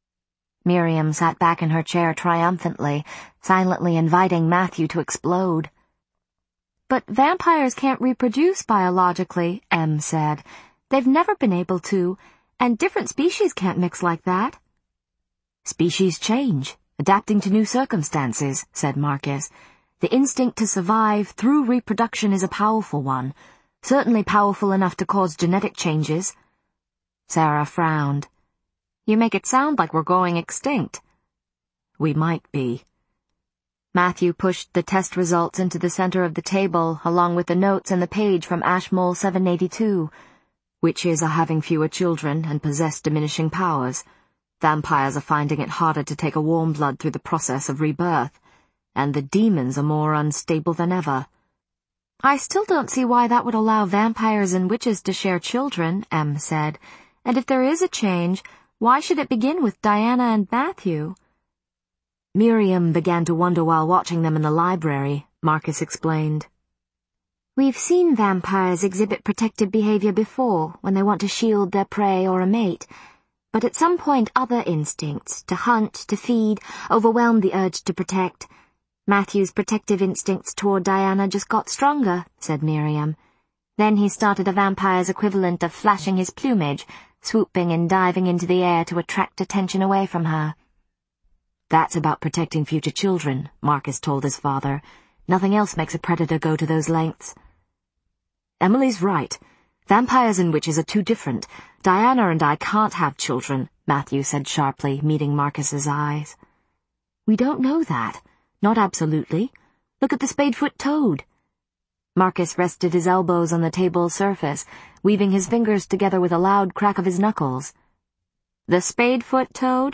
Miriam sat back in her chair triumphantly, silently inviting Matthew to explode. "But vampires can't reproduce biologically," Em said. "They've never been able to, and different species can't mix like that." "Species change, adapting to new circumstances," said Marcus. "The instinct to survive through reproduction is a powerful one, certainly powerful enough to cause genetic changes." Sarah frowned. "You make it sound like we're going extinct." "We might be." Matthew pushed the test results into the center of the table, along with the notes and the page from Ashmole 782. "Witches are having fewer children and possess diminishing powers. Vampires are finding it harder to take a warm blood through the process of rebirth. And the demons are more unstable than ever." "I still don't see why that would allow vampires and witches to share children," Em said. "And if there is a change, why should it begin with Diana and Matthew?" Miriam began to wonder while watching them in the library, Marcus explained. "We've seen vampires exhibit protective behavior before, when they want to shield their prey or a mate. But at some point other instincts, to hunt, to feed, overwhelmed the urge to protect. Matthew's protective instincts toward Diana just got stronger," said Miriam. "Then he started a vampire's equivalent of flashing his plumage, swooping and diving into the air to attract attention away from her." "That's about protecting future children," Marcus told his father. "Nothing else makes a predator go to those lengths." "Emily's right. Vampires and witches are too different. Diana and I can't have children, Matthew said sharply, meeting Marcus's eyes. We don't know that. Not absolutely. Look at the spadefoot toad. Marcus rested his elbows on the table's surface, weaving his fingers together with a loud crack of his knuckles. The spadefoot toad?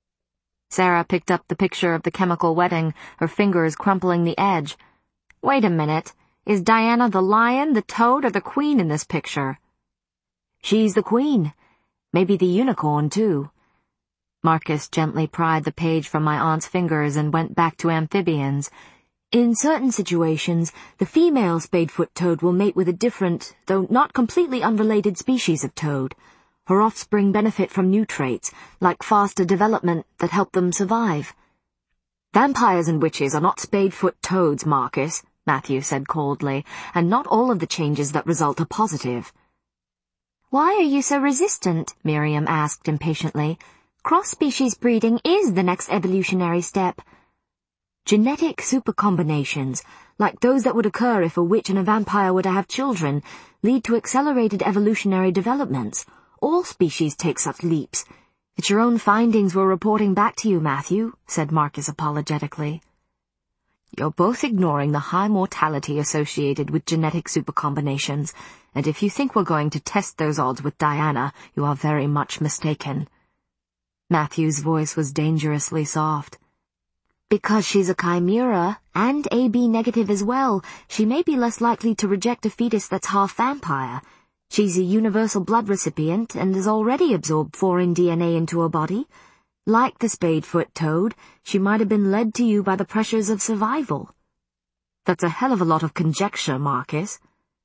Sarah picked up the picture of the chemical wedding, her fingers crumpling the edge. Wait a minute. Is Diana the lion, the toad, or the queen in this picture? She's the queen. Maybe the unicorn, too. Marcus gently pried the page from my aunt's fingers and went back to amphibians. In certain situations, the female spadefoot toad will mate with a different, though not completely unrelated species of toad. Her offspring benefit from new traits, like faster development, that help them survive. Vampires and witches are not spadefoot toads, Marcus, Matthew said coldly, and not all of the changes that result are positive. Why are you so resistant? Miriam asked impatiently. Cross-species breeding is the next evolutionary step. Genetic supercombinations, like those that would occur if a witch and a vampire were to have children, lead to accelerated evolutionary developments. All species take such leaps. It's your own findings we're reporting back to you, Matthew, said Marcus apologetically. You're both ignoring the high mortality associated with genetic supercombinations, and if you think we're going to test those odds with Diana, you are very much mistaken. Matthew's voice was dangerously soft. Because she's a chimera, and AB negative as well, she may be less likely to reject a fetus that's half vampire. She's a universal blood recipient and has already absorbed foreign DNA into her body. Like the spadefoot toad, she might have been led to you by the pressures of survival. That's a hell of a lot of conjecture, Marcus.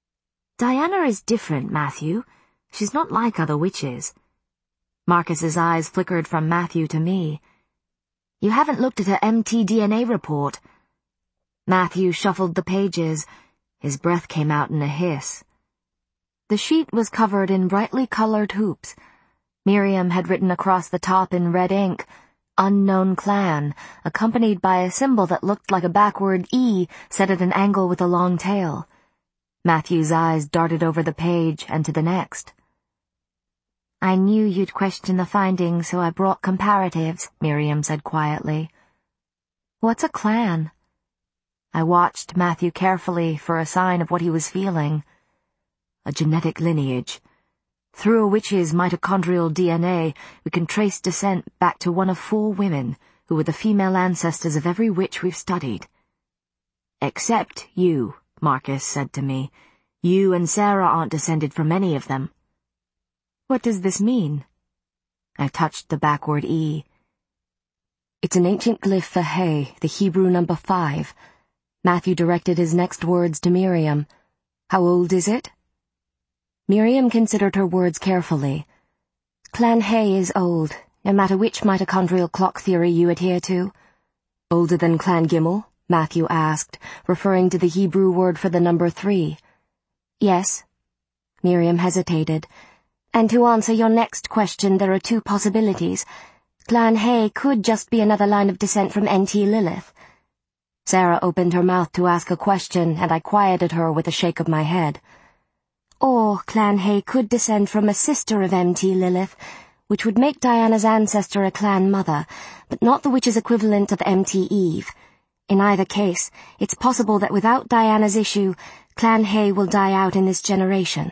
Diana is different, Matthew. She's not like other witches. Marcus's eyes flickered from Matthew to me. You haven't looked at her mtDNA report. Matthew shuffled the pages. His breath came out in a hiss. The sheet was covered in brightly colored hoops. Miriam had written across the top in red ink, Unknown Clan, accompanied by a symbol that looked like a backward E set at an angle with a long tail. Matthew's eyes darted over the page and to the next. I knew you'd question the findings, so I brought comparatives, Miriam said quietly. What's a clan? I watched Matthew carefully for a sign of what he was feeling. A genetic lineage. Through a witch's mitochondrial DNA, we can trace descent back to one of 4 women, who were the female ancestors of every witch we've studied. Except you, Marcus said to me. You and Sarah aren't descended from any of them. What does this mean? I touched the backward E. It's an ancient glyph for He, the Hebrew number 5. Matthew directed his next words to Miriam. How old is it? Miriam considered her words carefully. Clan He is old, no matter which mitochondrial clock theory you adhere to. Older than Clan Gimel? Matthew asked, referring to the Hebrew word for the number 3. Yes. Miriam hesitated. And to answer your next question, there are 2 possibilities. Clan He could just be another line of descent from NT Lilith. Sarah opened her mouth to ask a question, and I quieted her with a shake of my head. Or Clan He could descend from a sister of MT Lilith, which would make Diana's ancestor a clan mother, but not the witch's equivalent of MT Eve. In either case, it's possible that without Diana's issue, Clan He will die out in this generation.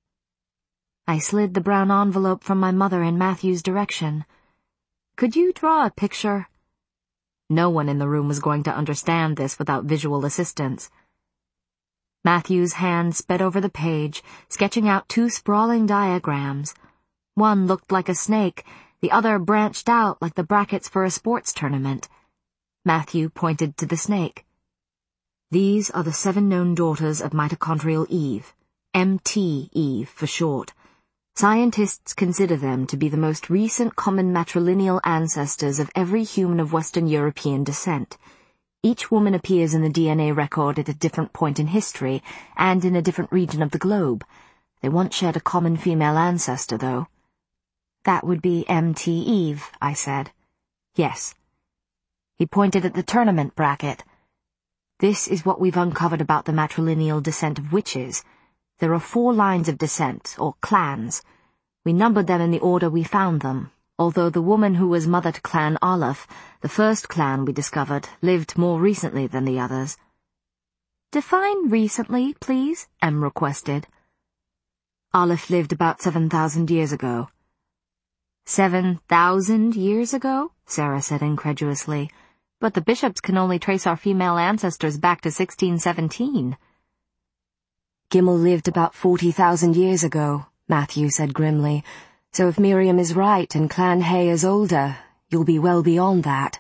I slid the brown envelope from my mother in Matthew's direction. Could you draw a picture? No one in the room was going to understand this without visual assistance. Matthew's hand sped over the page, sketching out 2 sprawling diagrams. One looked like a snake, the other branched out like the brackets for a sports tournament. Matthew pointed to the snake. These are the 7 known daughters of mitochondrial Eve, MT Eve for short. Scientists consider them to be the most recent common matrilineal ancestors of every human of Western European descent. Each woman appears in the DNA record at a different point in history and in a different region of the globe. They once shared a common female ancestor, though. That would be MT Eve, I said. Yes. He pointed at the tournament bracket. This is what we've uncovered about the matrilineal descent of witches. There are 4 lines of descent, or clans. We numbered them in the order we found them, although the woman who was mother to Clan Olaf, the first clan we discovered, lived more recently than the others. Define recently, please, Em requested. Olaf lived about 7,000 years ago. 7,000 years ago? Sarah said incredulously. But the bishops can only trace our female ancestors back to 1617. Gimel lived about 40,000 years ago, Matthew said grimly. So if Miriam is right and Clan Hay is older, you'll be well beyond that.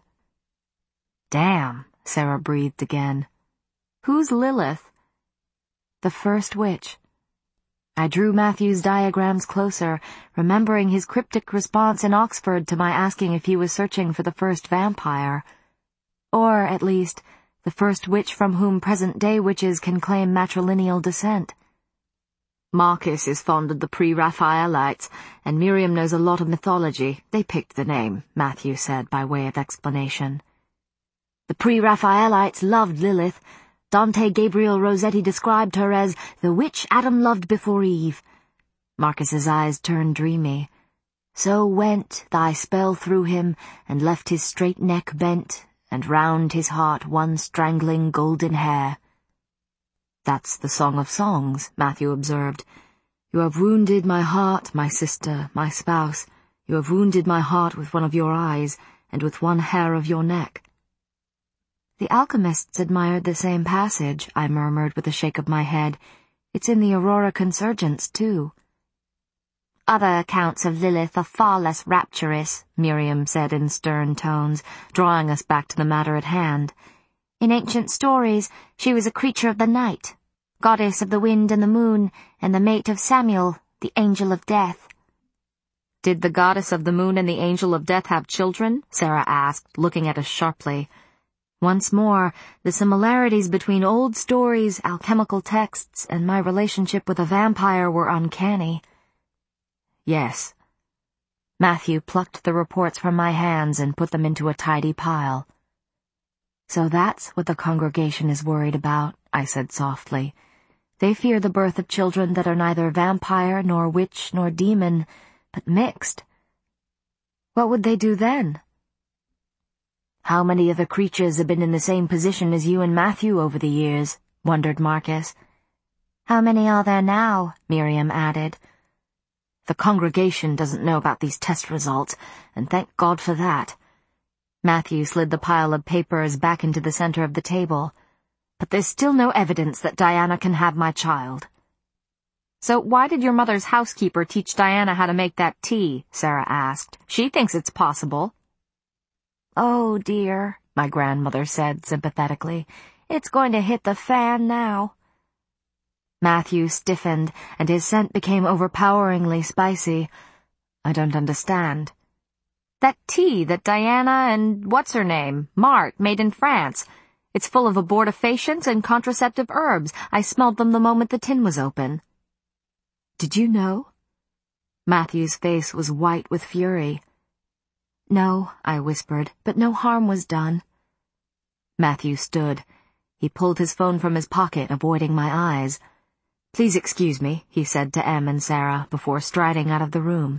Damn, Sarah breathed again. Who's Lilith? The first witch. I drew Matthew's diagrams closer, remembering his cryptic response in Oxford to my asking if he was searching for the first vampire. Or, at least, the first witch from whom present-day witches can claim matrilineal descent. Marcus is fond of the pre-Raphaelites, and Miriam knows a lot of mythology. They picked the name, Matthew said by way of explanation. The pre-Raphaelites loved Lilith. Dante Gabriel Rossetti described her as the witch Adam loved before Eve. Marcus's eyes turned dreamy. So went thy spell through him, and left his straight neck bent, and round his heart one strangling golden hair. That's the Song of Songs, Matthew observed. You have wounded my heart, my sister, my spouse. You have wounded my heart with one of your eyes, and with one hair of your neck. The alchemists admired the same passage, I murmured with a shake of my head. It's in the Aurora Consurgence, too. Other accounts of Lilith are far less rapturous, Miriam said in stern tones, drawing us back to the matter at hand. In ancient stories, she was a creature of the night, goddess of the wind and the moon, and the mate of Samuel, the angel of death. Did the goddess of the moon and the angel of death have children? Sarah asked, looking at us sharply. Once more, the similarities between old stories, alchemical texts, and my relationship with a vampire were uncanny. Yes. Matthew plucked the reports from my hands and put them into a tidy pile. So that's what the congregation is worried about, I said softly. They fear the birth of children that are neither vampire nor witch nor demon, but mixed. What would they do then? How many other creatures have been in the same position as you and Matthew over the years? Wondered Marcus. How many are there now? Miriam added. The congregation doesn't know about these test results, and thank God for that. Matthew slid the pile of papers back into the center of the table. But there's still no evidence that Diana can have my child. So why did your mother's housekeeper teach Diana how to make that tea? Sarah asked. She thinks it's possible. Oh, dear, my grandmother said sympathetically. It's going to hit the fan now. Matthew stiffened, and his scent became overpoweringly spicy. I don't understand. That tea that Diana and what's-her-name, Marthe, made in France. It's full of abortifacients and contraceptive herbs. I smelled them the moment the tin was open. Did you know? Matthew's face was white with fury. No, I whispered, but no harm was done. Matthew stood. He pulled his phone from his pocket, avoiding my eyes. Please excuse me, he said to Em and Sarah before striding out of the room.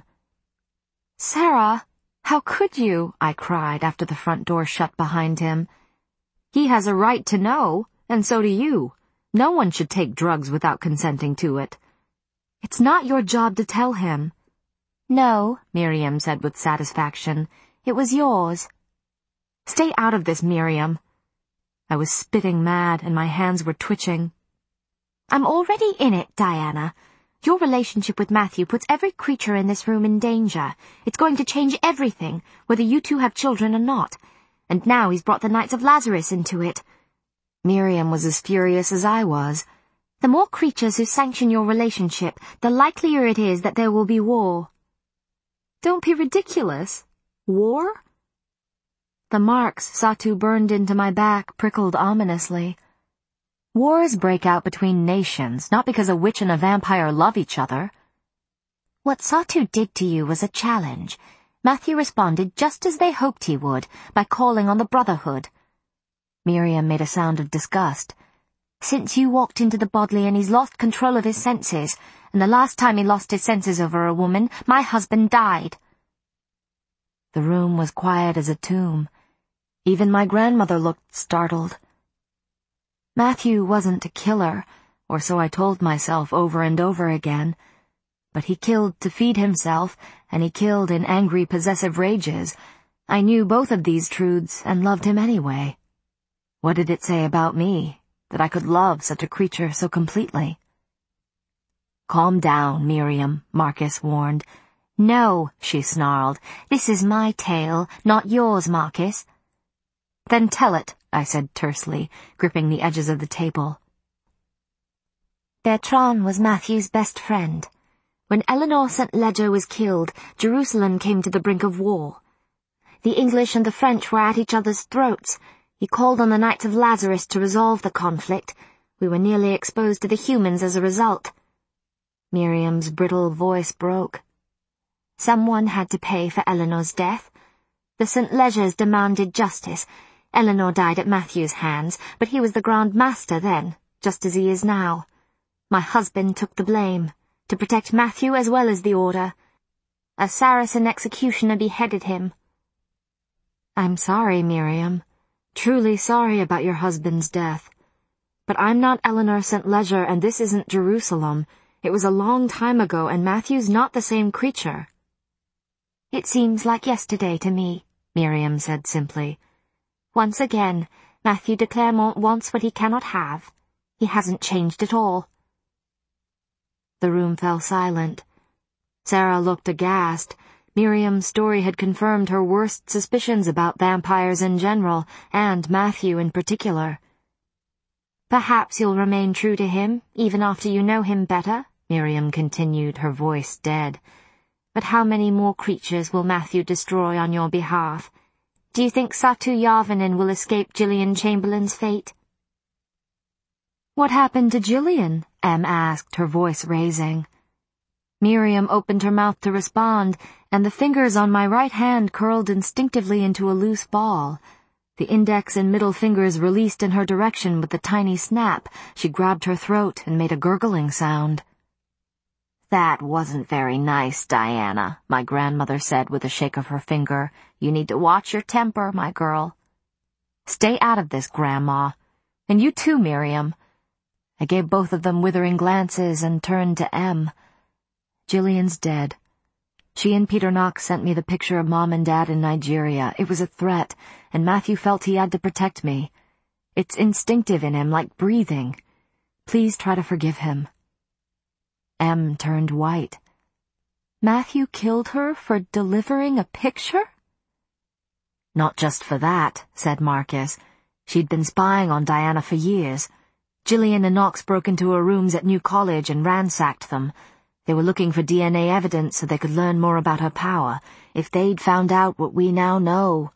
Sarah, how could you? I cried after the front door shut behind him. He has a right to know, and so do you. No one should take drugs without consenting to it. It's not your job to tell him. No, Miriam said with satisfaction. It was yours. Stay out of this, Miriam. I was spitting mad, and my hands were twitching. I'm already in it, Diana. Your relationship with Matthew puts every creature in this room in danger. It's going to change everything, whether you two have children or not. And now he's brought the Knights of Lazarus into it. Miriam was as furious as I was. The more creatures who sanction your relationship, the likelier it is that there will be war. Don't be ridiculous. War? The marks Satu burned into my back prickled ominously. Wars break out between nations, not because a witch and a vampire love each other. What Satu did to you was a challenge. Matthew responded just as they hoped he would, by calling on the Brotherhood. Miriam made a sound of disgust. Since you walked into the Bodleian, he's lost control of his senses, and the last time he lost his senses over a woman, my husband died." The room was quiet as a tomb. Even my grandmother looked startled. Matthew wasn't a killer, or so I told myself over and over again, but he killed to feed himself, and he killed in angry, possessive rages. I knew both of these truths and loved him anyway. What did it say about me, that I could love such a creature so completely? "Calm down, Miriam," Marcus warned. "No," she snarled. "This is my tale, not yours, Marcus." "Then tell it," I said tersely, gripping the edges of the table. Bertrand was Matthew's best friend. When Eleanor St. Leger was killed, Jerusalem came to the brink of war. The English and the French were at each other's throats. He called on the Knights of Lazarus to resolve the conflict. We were nearly exposed to the humans as a result. Miriam's brittle voice broke. Someone had to pay for Eleanor's death. The St. Legers demanded justice. Eleanor died at Matthew's hands, but he was the Grand Master then, just as he is now. My husband took the blame, to protect Matthew as well as the Order. A Saracen executioner beheaded him. "I'm sorry, Miriam. Truly sorry about your husband's death. But I'm not Eleanor St. Leger, and this isn't Jerusalem. It was a long time ago, and Matthew's not the same creature." "It seems like yesterday to me," Miriam said simply. "Once again, Matthew de Clermont wants what he cannot have. He hasn't changed at all." The room fell silent. Sarah looked aghast. Miriam's story had confirmed her worst suspicions about vampires in general, and Matthew in particular. "Perhaps you'll remain true to him, even after you know him better," Miriam continued, her voice dead. "But how many more creatures will Matthew destroy on your behalf? Do you think Satu Yarvanen will escape Gillian Chamberlain's fate?" "What happened to Gillian?" Em asked, her voice raising. Miriam opened her mouth to respond, and the fingers on my right hand curled instinctively into a loose ball. The index and middle fingers released in her direction with a tiny snap. She grabbed her throat and made a gurgling sound. "That wasn't very nice, Diana," my grandmother said with a shake of her finger. "You need to watch your temper, my girl." "Stay out of this, Grandma. And you too, Miriam." I gave both of them withering glances and turned to Em. "Gillian's dead. She and Peter Knox sent me the picture of Mom and Dad in Nigeria. It was a threat, and Matthew felt he had to protect me. It's instinctive in him, like breathing. Please try to forgive him." Em turned white. "Matthew killed her for delivering a picture?" "Not just for that," said Marcus. "She'd been spying on Diana for years. Gillian and Knox broke into her rooms at New College and ransacked them. They were looking for DNA evidence so they could learn more about her power. If they'd found out what we now know..."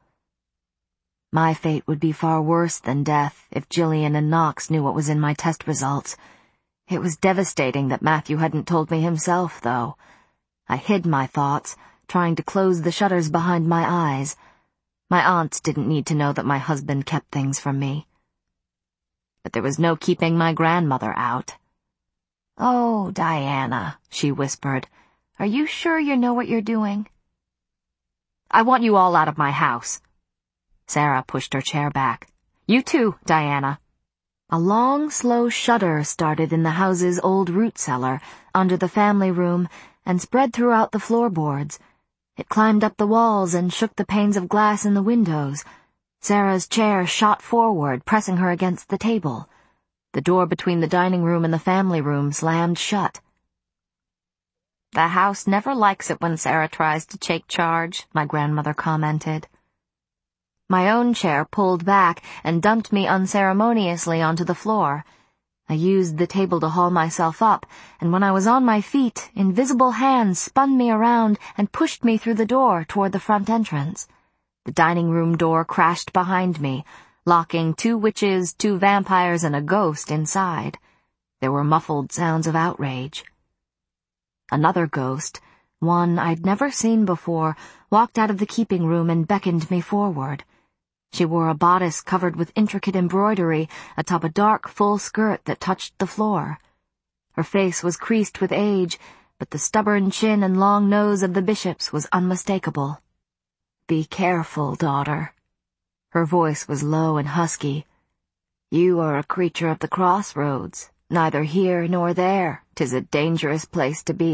My fate would be far worse than death if Gillian and Knox knew what was in my test results. It was devastating that Matthew hadn't told me himself, though. I hid my thoughts, trying to close the shutters behind my eyes. My aunts didn't need to know that my husband kept things from me. But there was no keeping my grandmother out. "Oh, Diana," she whispered, "are you sure you know what you're doing?" "I want you all out of my house." Sarah pushed her chair back. "You too, Diana." A long, slow shudder started in the house's old root cellar, under the family room, and spread throughout the floorboards. It climbed up the walls and shook the panes of glass in the windows. Sarah's chair shot forward, pressing her against the table. The door between the dining room and the family room slammed shut. "The house never likes it when Sarah tries to take charge," my grandmother commented. My own chair pulled back and dumped me unceremoniously onto the floor. I used the table to haul myself up, and when I was on my feet, invisible hands spun me around and pushed me through the door toward the front entrance. The dining room door crashed behind me, locking 2 witches, 2 vampires, and a ghost inside. There were muffled sounds of outrage. Another ghost, one I'd never seen before, walked out of the keeping room and beckoned me forward. She wore a bodice covered with intricate embroidery atop a dark, full skirt that touched the floor. Her face was creased with age, but the stubborn chin and long nose of the bishop's was unmistakable. "Be careful, daughter." Her voice was low and husky. "You are a creature of the crossroads. Neither here nor there. 'Tis a dangerous place to be."